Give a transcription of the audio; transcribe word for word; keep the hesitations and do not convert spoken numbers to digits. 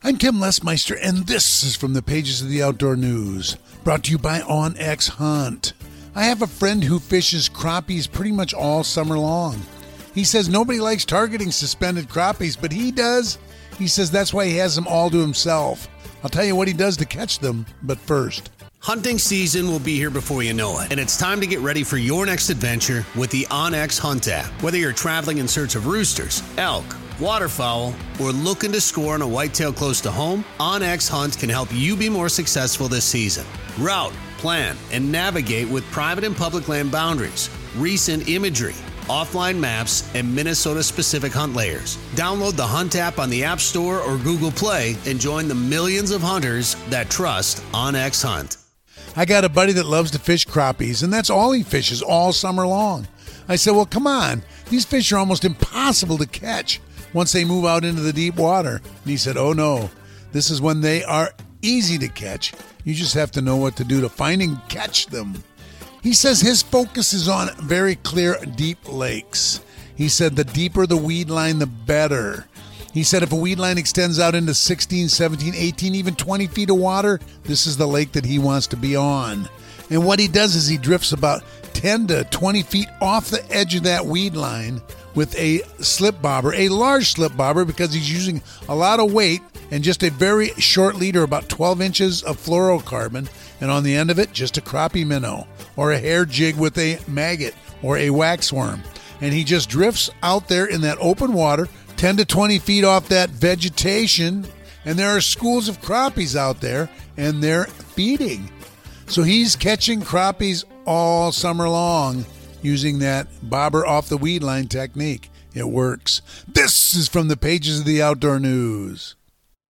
I'm Tim Lesmeister, and this is from the pages of the Outdoor News, brought to you by OnX Hunt. I have a friend who fishes crappies pretty much all summer long. He says nobody likes targeting suspended crappies, but he does. He says that's why he has them all to himself. I'll tell you what he does to catch them, but first. Hunting season will be here before you know it, and it's time to get ready for your next adventure with the OnX Hunt app. Whether you're traveling in search of roosters, elk, waterfowl, or looking to score on a whitetail close to home, OnX Hunt can help you be more successful this season. Route, plan, and navigate with private and public land boundaries, recent imagery, offline maps, and Minnesota-specific hunt layers. Download the Hunt app on the App Store or Google Play and join the millions of hunters that trust OnX Hunt. I got a buddy that loves to fish crappies, and that's all he fishes all summer long. I said, well, come on. These fish are almost impossible to catch once they move out into the deep water. And he said, oh, no. This is when they are easy to catch. You just have to know what to do to find and catch them. He says his focus is on very clear, deep lakes. He said the deeper the weed line, the better. He said if a weed line extends out into sixteen, seventeen, eighteen, even twenty feet of water, this is the lake that he wants to be on. And what he does is he drifts about ten to twenty feet off the edge of that weed line with a slip bobber, a large slip bobber, because he's using a lot of weight and just a very short leader, about twelve inches of fluorocarbon, and on the end of it, just a crappie minnow or a hair jig with a maggot or a waxworm. And he just drifts out there in that open water, ten to twenty feet off that vegetation, and there are schools of crappies out there, and they're feeding. So he's catching crappies all summer long using that bobber off the weed line technique. It works. This is from the pages of the Outdoor News.